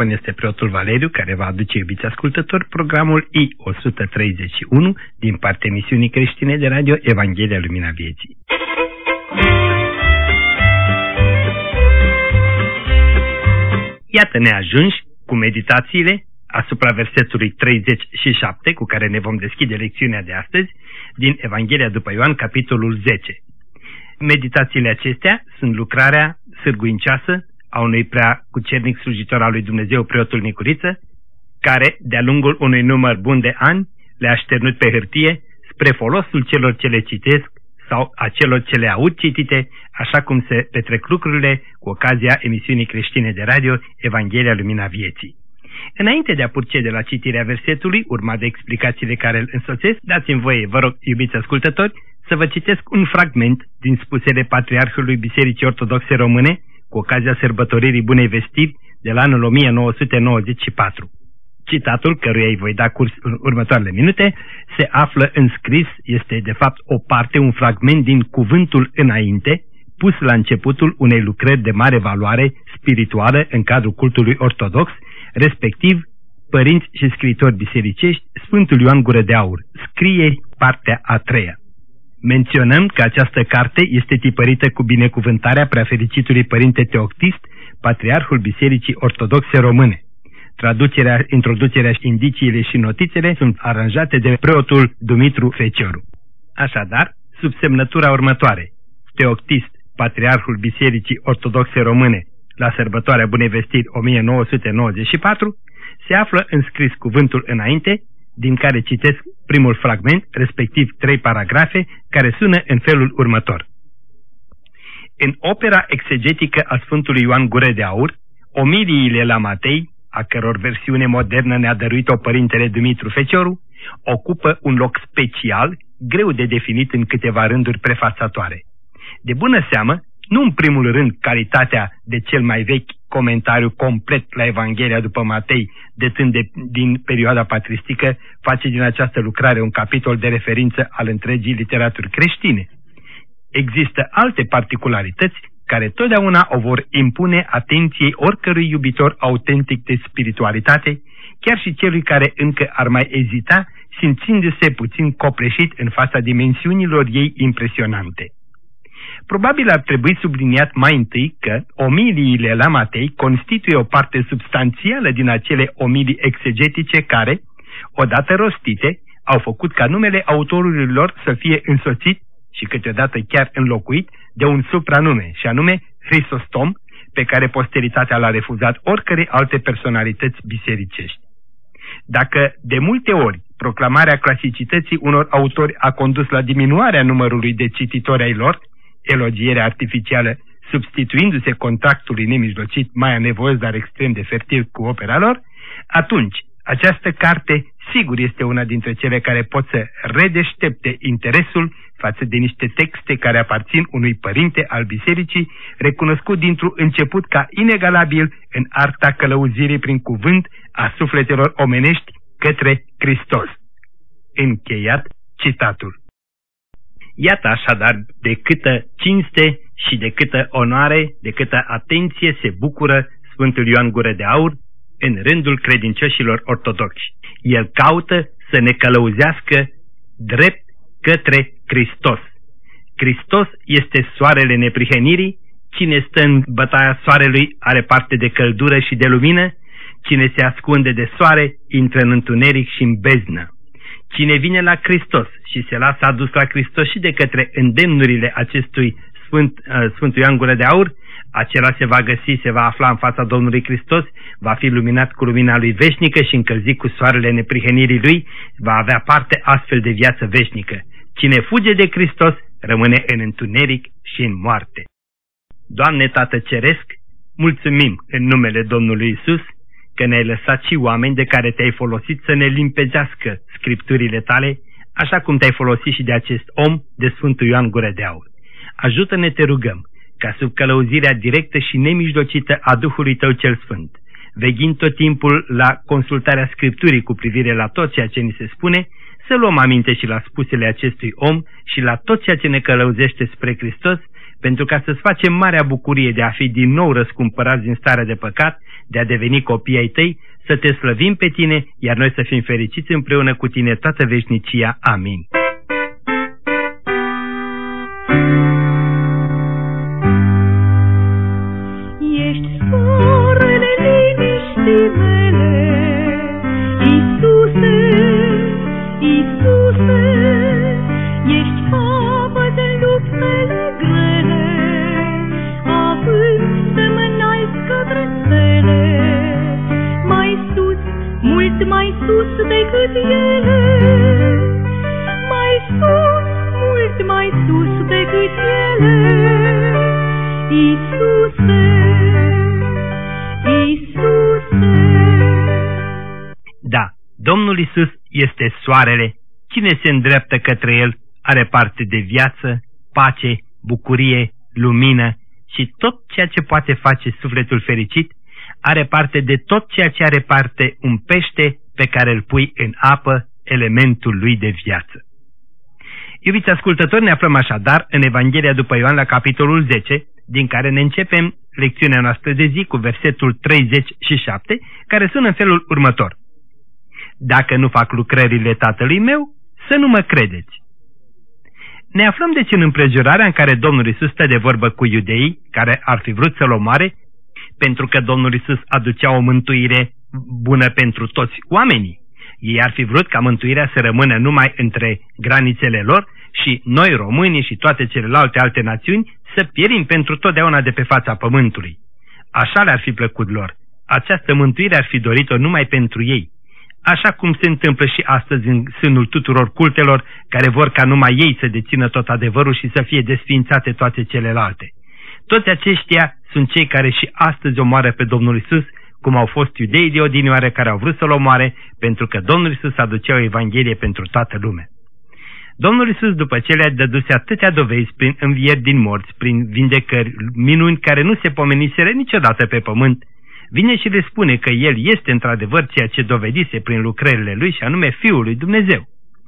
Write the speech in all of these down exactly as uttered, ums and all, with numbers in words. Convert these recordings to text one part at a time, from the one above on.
microfon este preotul Valeriu, care va aduce, iubiți ascultători, programul I o sută treizeci și unu din partea emisiunii creștine de radio Evanghelia Lumina Vieții. Iată ne ajungi cu meditațiile asupra versetului treizeci și șapte, cu care ne vom deschide lecțiunea de astăzi, din Evanghelia după Ioan, capitolul zece. Meditațiile acestea sunt lucrarea sârguincioasă a unui prea cucernic slujitor al lui Dumnezeu, preotul Nicuriță, care, de-a lungul unui număr bun de ani, le-a șternut pe hârtie spre folosul celor ce le citesc sau a celor ce le aud citite, așa cum se petrec lucrurile cu ocazia emisiunii creștine de radio Evanghelia Lumina Vieții. Înainte de a procede la citirea versetului, urmat de explicațiile care îl însoțesc, dați-mi voie, vă rog, iubiți ascultători, să vă citesc un fragment din spusele Patriarhului Bisericii Ortodoxe Române cu ocazia sărbătoririi Bunei Vestiri de la anul o mie nouă sute nouăzeci și patru. Citatul, căruia îi voi da curs în următoarele minute, se află înscris, este de fapt o parte, un fragment din Cuvântul înainte, pus la începutul unei lucrări de mare valoare spirituală în cadrul cultului ortodox, respectiv părinți și scriitori bisericești, Sfântul Ioan Gură de Aur, scrie partea a treia. Menționăm că această carte este tipărită cu binecuvântarea preafericitului Părinte Teoctist, Patriarhul Bisericii Ortodoxe Române. Traducerea, introducerea, indiciile și notițele sunt aranjate de preotul Dumitru Fecioru. Așadar, sub semnătura următoare: Teoctist, Patriarhul Bisericii Ortodoxe Române, la sărbătoarea Bunei Vestiri o mie nouă sute nouăzeci și patru, se află înscris cuvântul înainte, din care citesc primul fragment, respectiv trei paragrafe, care sună în felul următor. În opera exegetică a Sfântului Ioan Gură de Aur, omiliile la Matei, a căror versiune modernă ne-a dăruit-o Părintele Dumitru Fecioru, ocupă un loc special, greu de definit în câteva rânduri prefațatoare. De bună seamă, nu în primul rând calitatea de cel mai vechi comentariu complet la Evanghelia după Matei, datând de, din perioada patristică, face din această lucrare un capitol de referință al întregii literaturi creștine. Există alte particularități care totdeauna o vor impune atenției oricărui iubitor autentic de spiritualitate, chiar și celui care încă ar mai ezita, simțindu-se puțin copleșit în fața dimensiunilor ei impresionante. Probabil ar trebui subliniat mai întâi că omiliile la Matei constituie o parte substanțială din acele omilii exegetice care, odată rostite, au făcut ca numele autorului lor să fie însoțit și câteodată chiar înlocuit de un supranume, și anume Hristostom, pe care posteritatea l-a refuzat oricărei alte personalități bisericești. Dacă de multe ori proclamarea clasicității unor autori a condus la diminuarea numărului de cititori ai lor, elogierea artificială substituindu-se contactului nemijlocit mai anevoios, dar extrem de fertil cu opera lor, atunci această carte sigur este una dintre cele care pot să redeștepte interesul față de niște texte care aparțin unui părinte al bisericii, recunoscut dintr-un început ca inegalabil în arta călăuzirii prin cuvânt a sufletelor omenești către Hristos. Încheiat citatul. Iată așadar de câtă cinste și de câtă onoare, de câtă atenție se bucură Sfântul Ioan Gură de Aur în rândul credincioșilor ortodoxi. El caută să ne călăuzească drept către Hristos. Hristos este soarele neprihănirii, cine stă în bătaia soarelui are parte de căldură și de lumină, cine se ascunde de soare intră în întuneric și în beznă. Cine vine la Hristos și se lasă adus la Hristos și de către îndemnurile acestui Sfânt, uh, Sfântul Ioan Gură de Aur, acela se va găsi, se va afla în fața Domnului Hristos, va fi luminat cu lumina lui veșnică și încălzit cu soarele neprihănirii lui, va avea parte astfel de viață veșnică. Cine fuge de Hristos rămâne în întuneric și în moarte. Doamne Tată Ceresc, mulțumim în numele Domnului Iisus că ne-ai lăsat și oameni de care te-ai folosit să ne limpezească Scripturile tale, așa cum te-ai folosit și de acest om, de Sfântul Ioan Gură de Aur. Ajută-ne, te rugăm, ca sub călăuzirea directă și nemijlocită a Duhului Tău cel Sfânt, veghind tot timpul la consultarea Scripturii cu privire la tot ceea ce ni se spune, să luăm aminte și la spusele acestui om și la tot ceea ce ne călăuzește spre Hristos, pentru ca să-ți facem marea bucurie de a fi din nou răscumpărați din starea de păcat, de a deveni copii ai tăi, să te slăvim pe tine, iar noi să fim fericiți împreună cu tine toată veșnicia. Amin. Ești soarele liniștii mele, Iisuse, Iisuse, ești capăt în luptele grele, având să mă înalți către stele, mai sus, mult mai sus decât ele, mai sus, mult mai sus decât ele, Iisuse, Iisuse. Da, Domnul Iisus este soarele. Cine se îndreaptă către El are parte de viață, pace, bucurie, lumină și tot ceea ce poate face sufletul fericit. Are parte de tot ceea ce are parte un pește pe care îl pui în apă, elementul lui de viață. Iubiți ascultători, ne aflăm așadar în Evanghelia după Ioan la capitolul zece, din care ne începem lecțiunea noastră de zi cu versetul treizeci și șapte, care sună în felul următor. Dacă nu fac lucrările Tatălui meu, să nu mă credeți. Ne aflăm deci în împrejurarea în care Domnul Iisus stă de vorbă cu iudeii care ar fi vrut să-L omoare, pentru că Domnul Iisus aducea o mântuire bună pentru toți oamenii. Ei ar fi vrut ca mântuirea să rămână numai între granițele lor și noi, românii și toate celelalte alte națiuni, să pierim pentru totdeauna de pe fața pământului. Așa le-ar fi plăcut lor. Această mântuire ar fi dorit-o numai pentru ei. Așa cum se întâmplă și astăzi în sânul tuturor cultelor care vor ca numai ei să dețină tot adevărul și să fie desființate toate celelalte. Toți aceștia sunt cei care și astăzi omoară pe Domnul Iisus, cum au fost iudeii de odinioară care au vrut să-L omoare, pentru că Domnul Iisus aducea o Evanghelie pentru toată lumea. Domnul Iisus, după ce le-a dăduse atâtea dovezi prin învieri din morți, prin vindecări, minuni care nu se pomeniseră niciodată pe pământ, vine și le spune că El este într-adevăr ceea ce dovedise prin lucrările Lui, și anume Fiul lui Dumnezeu.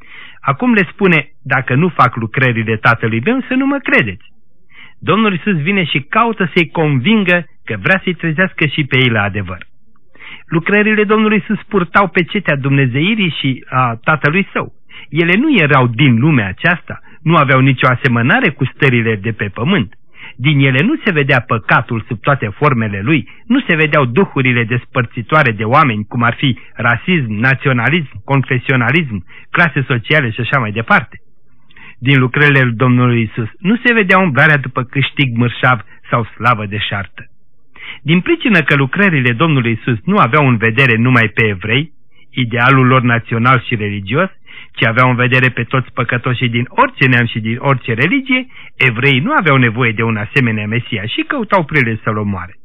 Acum le spune, dacă nu fac lucrările Tatălui meu, să nu mă credeți. Domnul Iisus vine și caută să-i convingă că vrea să-i trezească și pe ei la adevăr. Lucrările Domnului Iisus purtau pecetea dumnezeirii și a Tatălui Său. Ele nu erau din lumea aceasta, nu aveau nicio asemănare cu stările de pe pământ. Din ele nu se vedea păcatul sub toate formele lui, nu se vedeau duhurile despărțitoare de oameni, cum ar fi rasism, naționalism, confesionalism, clase sociale și așa mai departe. Din lucrările Domnului Iisus nu se vedea umblarea după câștig mărșav sau slavă deșartă. Din pricină că lucrările Domnului Iisus nu aveau în vedere numai pe evrei, idealul lor național și religios, ci aveau în vedere pe toți păcătoșii din orice neam și din orice religie, evreii nu aveau nevoie de un asemenea Mesia și căutau prilej să-L omoare.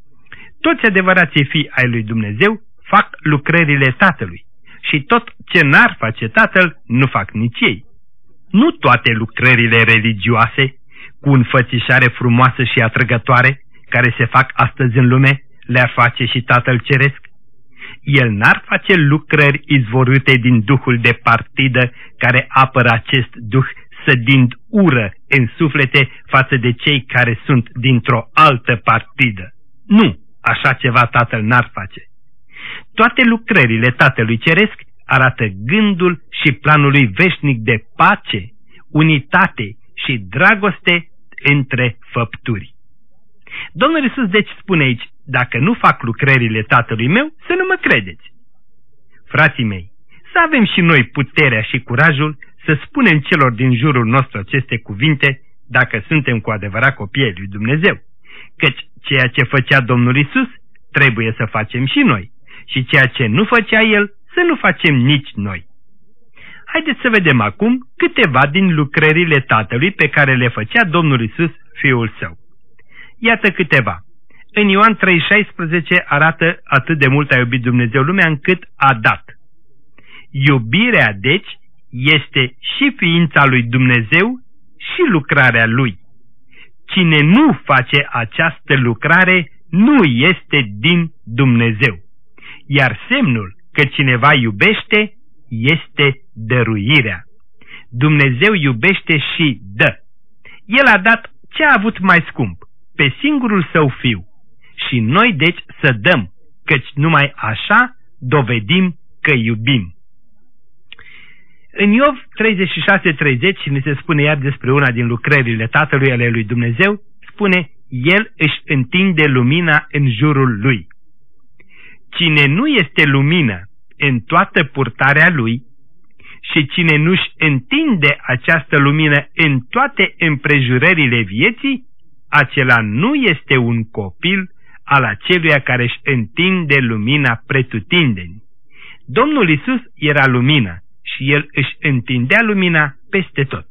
Toți adevărații fii ai lui Dumnezeu fac lucrările Tatălui și tot ce n-ar face Tatăl nu fac nici ei. Nu toate lucrările religioase, cu înfățișare frumoasă și atrăgătoare, care se fac astăzi în lume, le-ar face și Tatăl Ceresc. El n-ar face lucrări izvorâte din duhul de partidă care apără acest duh, sădind ură în suflete față de cei care sunt dintr-o altă partidă. Nu, așa ceva Tatăl n-ar face. Toate lucrările Tatălui Ceresc arată gândul și planul lui veșnic de pace, unitate și dragoste între făpturi. Domnul Iisus deci spune aici, dacă nu fac lucrările Tatălui meu, să nu mă credeți. Frații mei, să avem și noi puterea și curajul să spunem celor din jurul nostru aceste cuvinte, dacă suntem cu adevărat copii ai lui Dumnezeu, căci ceea ce făcea Domnul Iisus trebuie să facem și noi, și ceea ce nu făcea El să nu facem nici noi. Haideți să vedem acum câteva din lucrările Tatălui pe care le făcea Domnul Iisus, Fiul Său. Iată câteva. În Ioan trei șaisprezece arată atât de mult a iubit Dumnezeu lumea încât a dat. Iubirea, deci, este și ființa lui Dumnezeu și lucrarea Lui. Cine nu face această lucrare nu este din Dumnezeu. Iar semnul că cineva iubește este dăruirea. Dumnezeu iubește și dă. El a dat ce a avut mai scump, pe singurul Său Fiu. Și noi deci să dăm căci numai așa dovedim că iubim. În Iov treizeci și șase treizeci, și ne se spune iar despre una din lucrările Tatălui ale lui Dumnezeu, spune: El își întinde lumina în jurul lui. Cine nu este lumină în toată purtarea lui și cine nu-și întinde această lumină în toate împrejurările vieții, acela nu este un copil al aceluia care își întinde lumina pretutindeni. Domnul Iisus era lumina și El își întindea lumina peste tot.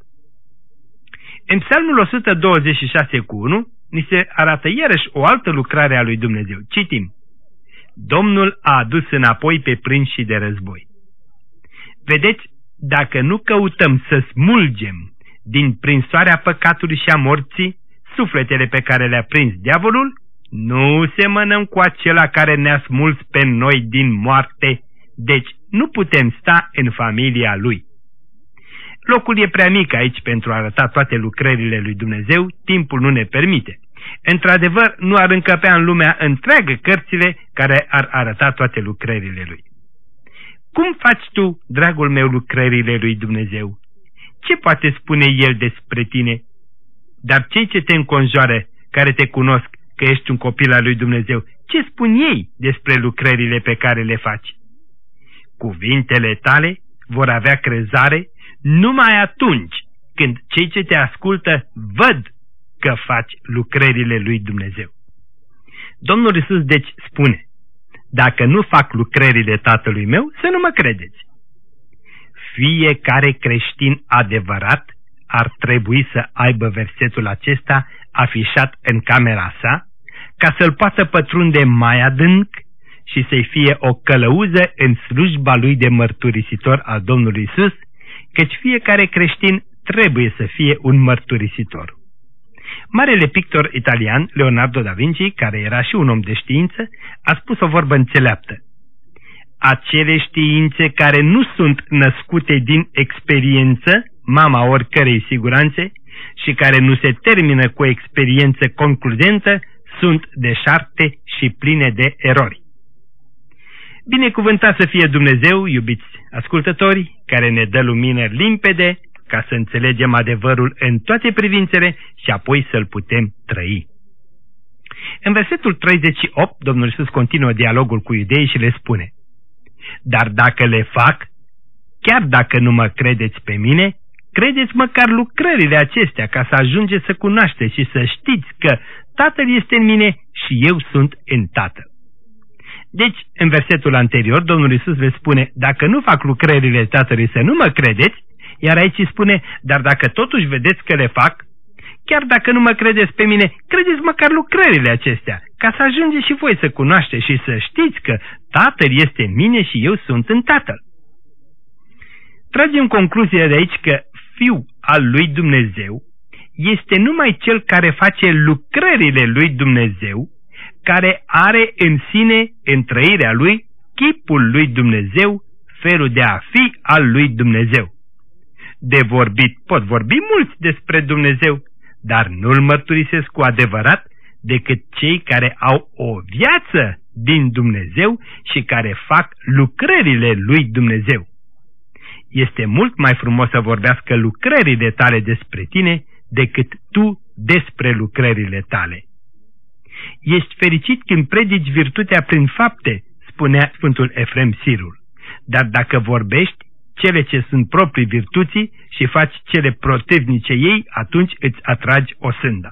În Psalmul o sută douăzeci și șase cu unu ni se arată iarăși o altă lucrare a lui Dumnezeu. Citim: Domnul a adus înapoi pe prinși de război. Vedeți, dacă nu căutăm să smulgem din prinsoarea păcatului și a morții sufletele pe care le-a prins diavolul, nu semănăm cu acela care ne-a smuls pe noi din moarte, deci nu putem sta în familia lui. Locul e prea mic aici pentru a arăta toate lucrările lui Dumnezeu, timpul nu ne permite. Într-adevăr, nu ar încăpea în lumea întreagă cărțile care ar arăta toate lucrările lui. Cum faci tu, dragul meu, lucrările lui Dumnezeu? Ce poate spune El despre tine? Dar cei ce te înconjoară, care te cunosc că ești un copil al lui Dumnezeu, ce spun ei despre lucrările pe care le faci? Cuvintele tale vor avea crezare numai atunci când cei ce te ascultă văd că faci lucrările lui Dumnezeu. Domnul Iisus deci spune: dacă nu fac lucrările Tatălui meu, să nu mă credeți. Fiecare creștin adevărat ar trebui să aibă versetul acesta afișat în camera sa, ca să-l poată pătrunde mai adânc și să-i fie o călăuză în slujba lui de mărturisitor al Domnului Iisus, căci fiecare creștin trebuie să fie un mărturisitor. Marele pictor italian Leonardo da Vinci, care era și un om de știință, a spus o vorbă înțeleaptă: acele științe care nu sunt născute din experiență, mama oricărei siguranțe, și care nu se termină cu o experiență concludentă, sunt deșarte și pline de erori. Binecuvântat să fie Dumnezeu, iubiți ascultători, care ne dă lumină limpede ca să înțelegem adevărul în toate privințele și apoi să-l putem trăi. În versetul treizeci și opt, Domnul Iisus continuă dialogul cu iudeii și le spune: dar dacă le fac, chiar dacă nu mă credeți pe mine, credeți măcar lucrările acestea, ca să ajungeți să cunoașteți și să știți că Tatăl este în mine și eu sunt în Tatăl. Deci, în versetul anterior, Domnul Iisus le spune: dacă nu fac lucrările Tatălui, să nu mă credeți, iar aici îi spune: dar dacă totuși vedeți că le fac, chiar dacă nu mă credeți pe mine, credeți măcar lucrările acestea, ca să ajungeți și voi să cunoașteți și să știți că Tatăl este în mine și eu sunt în Tatăl. Tragem concluzia de aici că Fiul al lui Dumnezeu este numai cel care face lucrările lui Dumnezeu, care are în sine, în trăirea lui, chipul lui Dumnezeu, felul de a fi al lui Dumnezeu. De vorbit pot vorbi mulți despre Dumnezeu, dar nu-L mărturisesc cu adevărat decât cei care au o viață din Dumnezeu și care fac lucrările lui Dumnezeu. Este mult mai frumos să vorbească lucrările tale despre tine decât tu despre lucrările tale. Ești fericit când predici virtutea prin fapte, spunea Sfântul Efrem Sirul, dar dacă vorbești cele ce sunt proprii virtuții și faci cele protivnice ei, atunci îți atragi o sânda.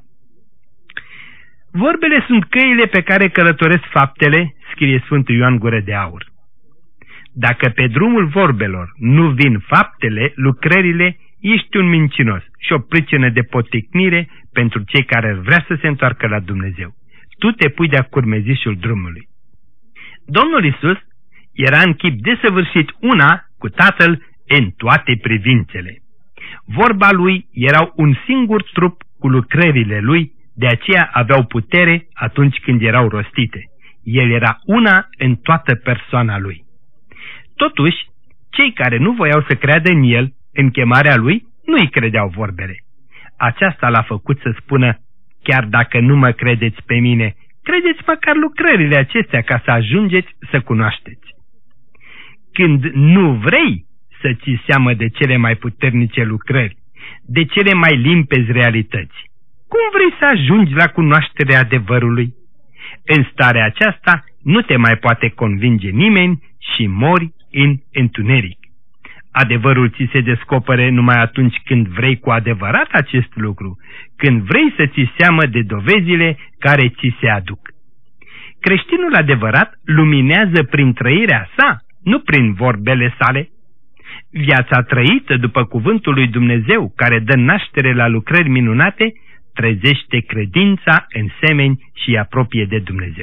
Vorbele sunt căile pe care călătoresc faptele, scrie Sfântul Ioan Gură de Aur. Dacă pe drumul vorbelor nu vin faptele, lucrările, ești un mincinos și o pricină de poticnire pentru cei care vrea să se întoarcă la Dumnezeu. Tu te pui de-a curmezișul drumului. Domnul Iisus era în chip desăvârșit una cu Tatăl în toate privințele. Vorba lui erau un singur trup cu lucrările lui, de aceea aveau putere atunci când erau rostite. El era una în toată persoana lui. Totuși, cei care nu voiau să creadă în el, în chemarea lui, nu-i credeau vorbele. Aceasta l-a făcut să spună: chiar dacă nu mă credeți pe mine, credeți măcar lucrările acestea ca să ajungeți să cunoașteți. Când nu vrei să ții seamă de cele mai puternice lucrări, de cele mai limpezi realități, cum vrei să ajungi la cunoașterea adevărului? În starea aceasta nu te mai poate convinge nimeni și mori în întuneric. Adevărul ți se descopere numai atunci când vrei cu adevărat acest lucru, când vrei să ții seamă de dovezile care ți se aduc. Creștinul adevărat luminează prin trăirea sa, nu prin vorbele sale. Viața trăită după cuvântul lui Dumnezeu, care dă naștere la lucrări minunate, trezește credința în semeni și îi apropie de Dumnezeu.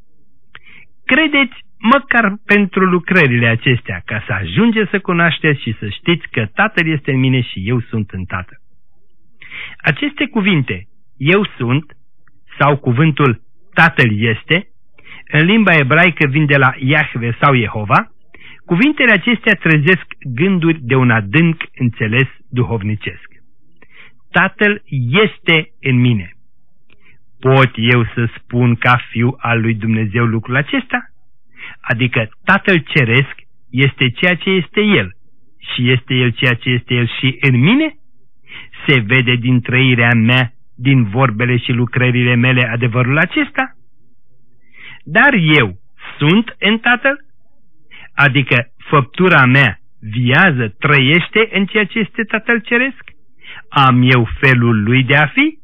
Credeți măcar pentru lucrările acestea, ca să ajungeți să cunoașteți și să știți că Tatăl este în mine și eu sunt în Tatăl. Aceste cuvinte, eu sunt, sau cuvântul Tatăl este, în limba ebraică vin de la Iahve sau Jehova. Cuvintele acestea trezesc gânduri de un adânc înțeles duhovnicesc. Tatăl este în mine. Pot eu să spun ca fiu al lui Dumnezeu lucrul acesta? Adică Tatăl Ceresc este ceea ce este El și este El ceea ce este El și în mine? Se vede din trăirea mea, din vorbele și lucrările mele adevărul acesta? Dar eu sunt în Tatăl? Adică făptura mea viază, trăiește în ceea ce este Tatăl Ceresc? Am eu felul Lui de a fi?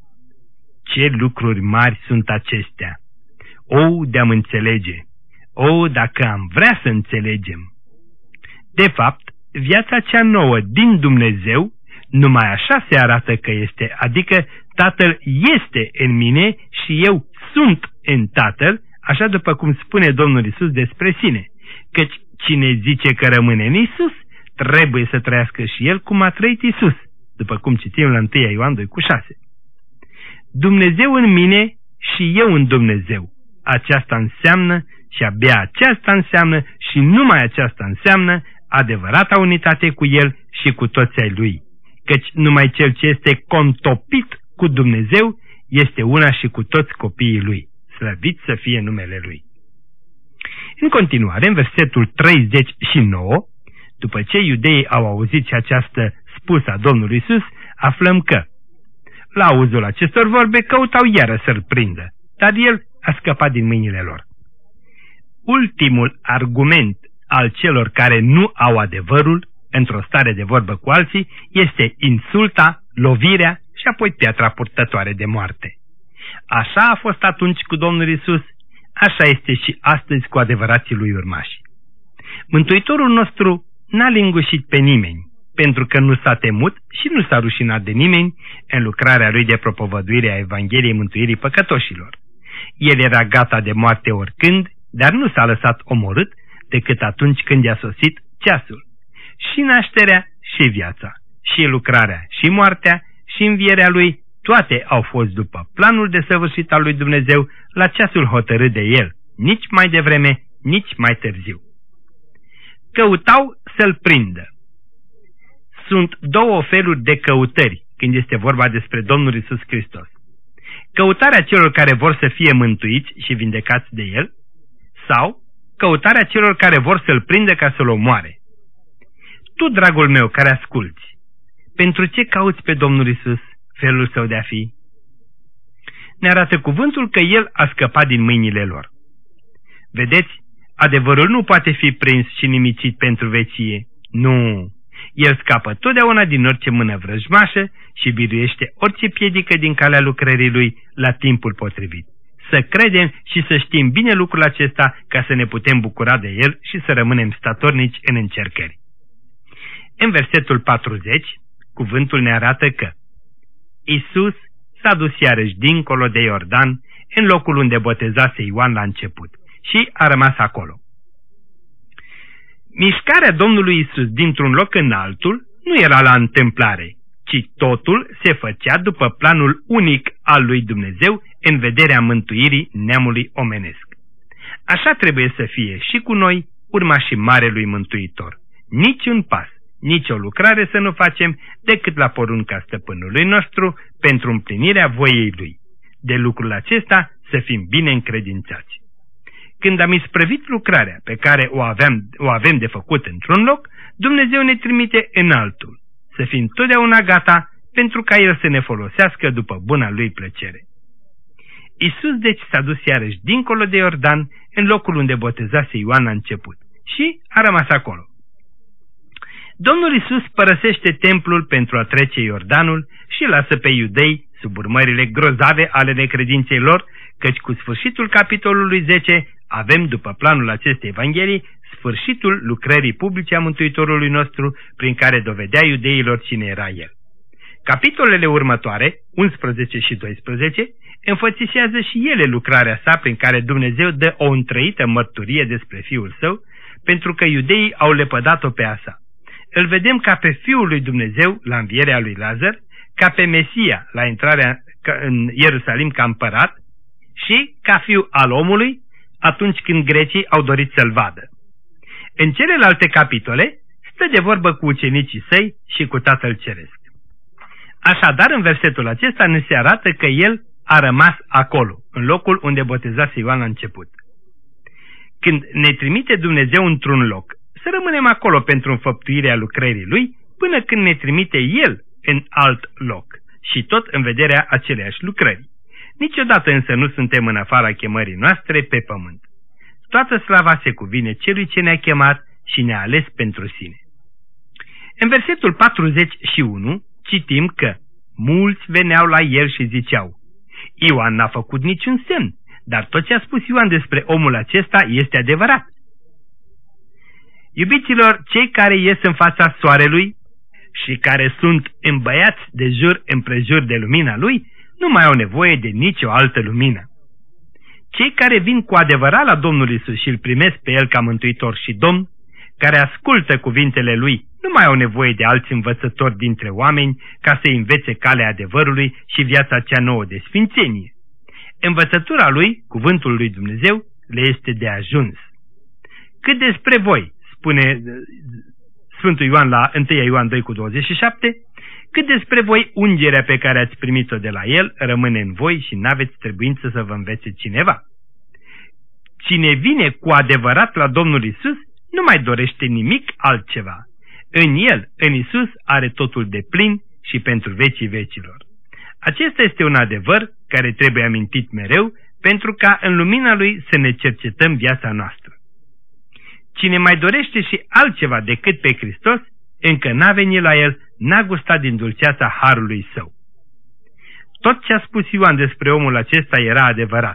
Ce lucruri mari sunt acestea! O, de-am înțelege! O, dacă am vrea să înțelegem! De fapt, viața cea nouă din Dumnezeu numai așa se arată că este, adică Tatăl este în mine și eu sunt în Tatăl, așa după cum spune Domnul Iisus despre sine, căci cine zice că rămâne în Iisus, trebuie să trăiască și el cum a trăit Iisus, după cum citim la întâi Ioan doi cu șase. Dumnezeu în mine și eu în Dumnezeu. Aceasta înseamnă și abia aceasta înseamnă și numai aceasta înseamnă adevărata unitate cu El și cu toți ai Lui, căci numai cel ce este contopit cu Dumnezeu este una și cu toți copiii Lui. Slăvit să fie numele Lui. În continuare, în versetul treizeci și nouă, după ce iudeii au auzit și această spusă a Domnului Iisus, aflăm că, la auzul acestor vorbe, căutau iară să-L prindă, dar El a scăpat din mâinile lor. Ultimul argument al celor care nu au adevărul, într-o stare de vorbă cu alții, este insulta, lovirea și apoi piatra purtătoare de moarte. Așa a fost atunci cu Domnul Iisus, așa este și astăzi cu adevărații Lui urmași. Mântuitorul nostru n-a lingușit pe nimeni, pentru că nu s-a temut și nu s-a rușinat de nimeni în lucrarea Lui de propovăduire a Evangheliei mântuirii păcătoșilor. El era gata de moarte oricând, dar nu s-a lăsat omorât decât atunci când i-a sosit ceasul. Și nașterea și viața, și lucrarea și moartea și învierea Lui, toate au fost după planul desăvârșit al lui Dumnezeu la ceasul hotărât de El, nici mai devreme, nici mai târziu. Căutau să-L prindă. Sunt două feluri de căutări când este vorba despre Domnul Iisus Hristos. Căutarea celor care vor să fie mântuiți și vindecați de El, sau căutarea celor care vor să-L prindă ca să-L omoare. Tu, dragul meu, care asculți, pentru ce cauți pe Domnul Iisus, felul Său de a fi? Ne arată cuvântul că El a scăpat din mâinile lor. Vedeți, adevărul nu poate fi prins și nimicit pentru vecie. Nu! El scapă totdeauna din orice mână vrăjmașă și biruiește orice piedică din calea lucrării Lui la timpul potrivit. Să credem și să știm bine lucrul acesta ca să ne putem bucura de El și să rămânem statornici în încercări. În versetul patruzeci, cuvântul ne arată că Iisus s-a dus iarăși dincolo de Iordan, în locul unde botezase Ioan la început, și a rămas acolo. Mișcarea Domnului Iisus dintr-un loc în altul nu era la întâmplare, ci totul se făcea după planul unic al lui Dumnezeu în vederea mântuirii neamului omenesc. Așa trebuie să fie și cu noi, urmașii Marelui Mântuitor. Nici un pas, nici o lucrare să nu facem decât la porunca Stăpânului nostru pentru împlinirea voiei Lui. De lucrul acesta să fim bine încredințați. Când am isprăvit lucrarea pe care o, aveam, o avem de făcut într-un loc, Dumnezeu ne trimite în altul, să fim totdeauna gata pentru ca El să ne folosească după buna Lui plăcere. Iisus deci s-a dus iarăși dincolo de Iordan, în locul unde botezase Ioan la început, și a rămas acolo. Domnul Iisus părăsește templul pentru a trece Iordanul și lasă pe iudei sub urmările grozave ale necredinței lor, căci cu sfârșitul capitolului zece avem, după planul acestei Evanghelii, sfârșitul lucrării publice a Mântuitorului nostru, prin care dovedea iudeilor cine era El. Capitolele următoare, unsprezece și doisprezece, înfățișează și ele lucrarea sa prin care Dumnezeu dă o întrăită mărturie despre Fiul Său, pentru că iudeii au lepădat-o pe a sa. Îl vedem ca pe Fiul lui Dumnezeu la învierea lui Lazar, ca pe Mesia la intrarea în Ierusalim ca împărat și ca Fiul al omului atunci când grecii au dorit să-L vadă. În celelalte capitole stă de vorbă cu ucenicii săi și cu Tatăl Ceresc. Așadar, în versetul acesta ne se arată că El a rămas acolo, în locul unde botezase Ioan la început. Când ne trimite Dumnezeu într-un loc, să rămânem acolo pentru înfăptuirea lucrării Lui, până când ne trimite El în alt loc, și tot în vederea aceleiași lucrări. Niciodată însă nu suntem în afara chemării noastre pe pământ. Toată slava se cuvine Celui ce ne-a chemat și ne-a ales pentru sine. În versetul patruzeci și unu citim că mulți veneau la El și ziceau: Ioan n-a făcut niciun semn, dar tot ce a spus Ioan despre omul acesta este adevărat. Iubiților, cei care ies în fața soarelui și care sunt îmbăiați de jur împrejur de lumina Lui, nu mai au nevoie de nicio altă lumină. Cei care vin cu adevărat la Domnul Iisus și îl primesc pe El ca Mântuitor și Domn, care ascultă cuvintele Lui, nu mai au nevoie de alți învățători dintre oameni ca să învețe calea adevărului și viața cea nouă de sfințenie. Învățătura Lui, cuvântul Lui Dumnezeu, le este de ajuns. Cât despre voi, spune Sfântul Ioan la întâi Ioan doi cu douăzeci și șapte, cât despre voi ungerea pe care ați primit-o de la El rămâne în voi și n-aveți trebuință să vă învețe cineva. Cine vine cu adevărat la Domnul Iisus nu mai dorește nimic altceva. În El, în Iisus, are totul de plin și pentru vecii vecilor. Acesta este un adevăr care trebuie amintit mereu, pentru ca în lumina Lui să ne cercetăm viața noastră. Cine mai dorește și altceva decât pe Hristos, încă n-a venit la El, n-a gustat din dulceața harului Său. Tot ce a spus Ioan despre omul acesta era adevărat.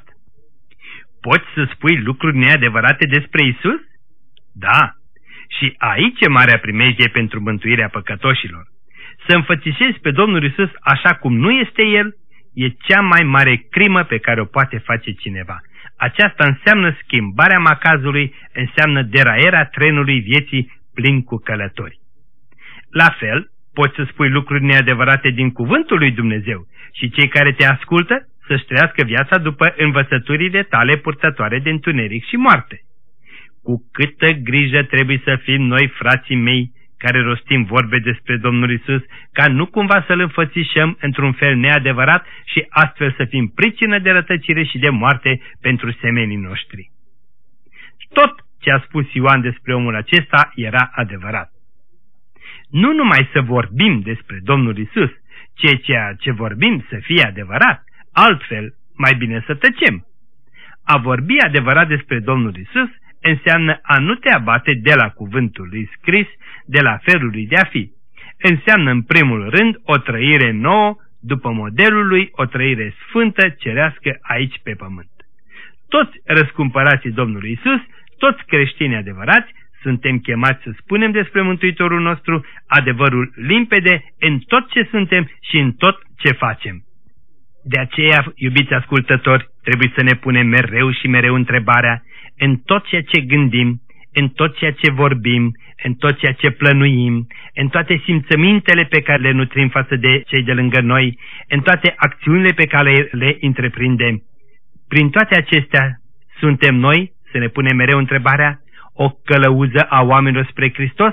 Poți să spui lucruri neadevărate despre Iisus? Da. Și aici e marea primejdie pentru mântuirea păcătoșilor. Să înfățișezi pe Domnul Iisus așa cum nu este El, e cea mai mare crimă pe care o poate face cineva. Aceasta înseamnă schimbarea macazului, înseamnă deraierea trenului vieții plin cu călători. La fel, poți să spui lucruri neadevărate din cuvântul lui Dumnezeu și cei care te ascultă să-și trăiască viața după învățăturile tale purtătoare de întuneric și moarte. Cu câtă grijă trebuie să fim noi, frații mei, care rostim vorbe despre Domnul Iisus, ca nu cumva să-L înfățișăm într-un fel neadevărat și astfel să fim pricină de rătăcire și de moarte pentru semenii noștri. Tot ce a spus Ioan despre omul acesta era adevărat. Nu numai să vorbim despre Domnul Iisus, ci ceea ce vorbim să fie adevărat, altfel mai bine să tăcem. A vorbi adevărat despre Domnul Iisus înseamnă a nu te abate de la cuvântul lui scris, de la felul lui de a fi. Înseamnă în primul rând o trăire nouă, după modelul lui, o trăire sfântă, cerească aici pe pământ. Toți răscumpărații Domnului Iisus, toți creștini adevărați, suntem chemați să spunem despre Mântuitorul nostru adevărul limpede în tot ce suntem și în tot ce facem. De aceea, iubiți ascultători, trebuie să ne punem mereu și mereu întrebarea: în tot ceea ce gândim, în tot ceea ce vorbim, în tot ceea ce plănuim, în toate simțămintele pe care le nutrim față de cei de lângă noi, în toate acțiunile pe care le întreprindem, prin toate acestea suntem noi, să ne punem mereu întrebarea, o călăuză a oamenilor spre Hristos?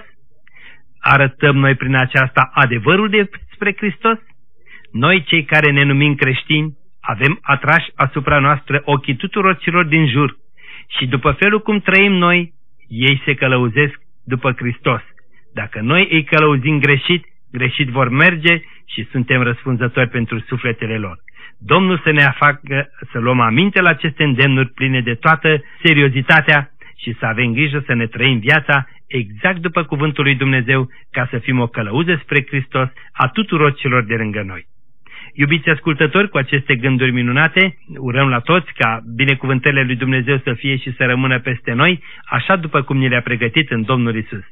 Arătăm noi prin aceasta adevărul despre Hristos? Noi, cei care ne numim creștini, avem atrași asupra noastră ochii tuturor celor din jur și după felul cum trăim noi, ei se călăuzesc după Hristos. Dacă noi îi călăuzim greșit, greșit vor merge și suntem răspunzători pentru sufletele lor. Domnul să ne facă să luăm aminte la aceste îndemnuri pline de toată seriozitatea și să avem grijă să ne trăim viața exact după cuvântul lui Dumnezeu, ca să fim o călăuză spre Hristos a tuturor celor de lângă noi. Iubiți ascultători, cu aceste gânduri minunate, urăm la toți ca binecuvântările lui Dumnezeu să fie și să rămână peste noi, așa după cum ni le-a pregătit în Domnul Isus.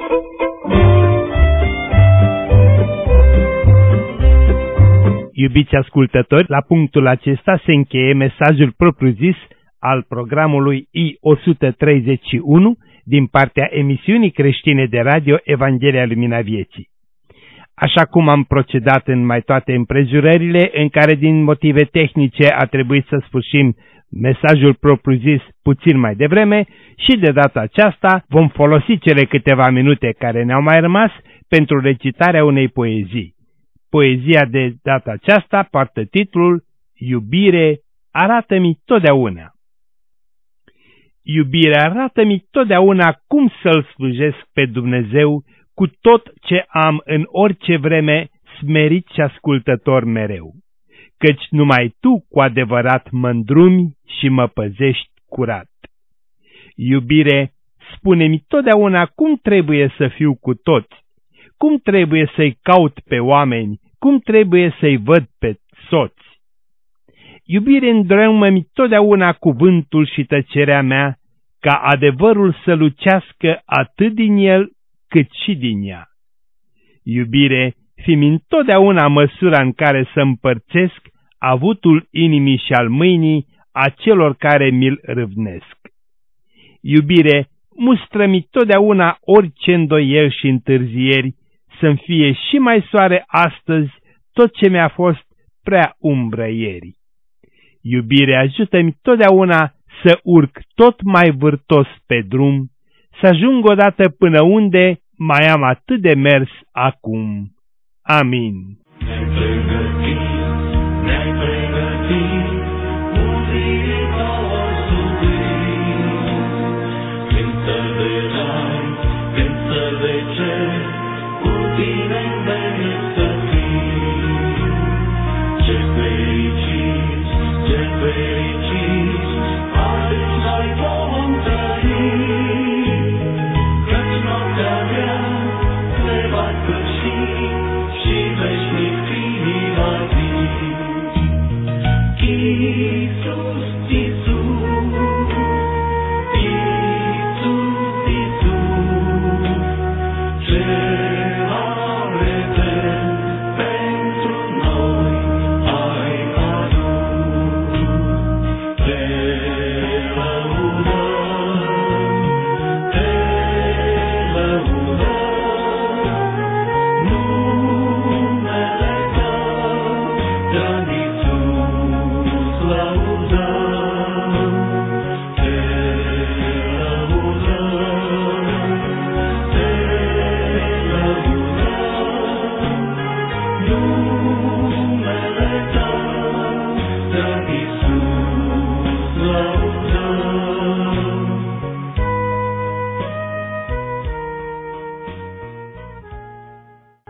Iubiți ascultători, la punctul acesta se încheie mesajul propriu-zis al programului I o sută treizeci și unu din partea emisiunii creștine de radio Evanghelia Lumina Vieții. Așa cum am procedat în mai toate împrejurările în care din motive tehnice a trebuit să sfârșim mesajul propriu-zis puțin mai devreme, și de data aceasta vom folosi cele câteva minute care ne-au mai rămas pentru recitarea unei poezii. Poezia de data aceasta poartă titlul Iubire, arată-mi totdeauna. Iubirea, arată-mi totdeauna cum să-L slujesc pe Dumnezeu cu tot ce am în orice vreme, smerit și ascultător mereu. Căci numai Tu cu adevărat mă îndrumi și mă păzești curat. Iubire, spune-mi totdeauna cum trebuie să fiu cu toți, cum trebuie să-i caut pe oameni, cum trebuie să-i văd pe soți. Iubire, îndrămă-mi totdeauna cuvântul și tăcerea mea, ca adevărul să lucească atât din el cât și din ea. Iubire, fi-mi întotdeauna măsura în care să împărțesc avutul inimii și al mâinii a celor care mi-l râvnesc. Iubire, mustră-mi totdeauna orice îndoieli și întârzieri, să-mi fie și mai soare astăzi tot ce mi-a fost prea umbră ieri. Iubire, ajută-mi totdeauna să urc tot mai vârtos pe drum, să ajung odată până unde mai am atât de mers acum. Amin.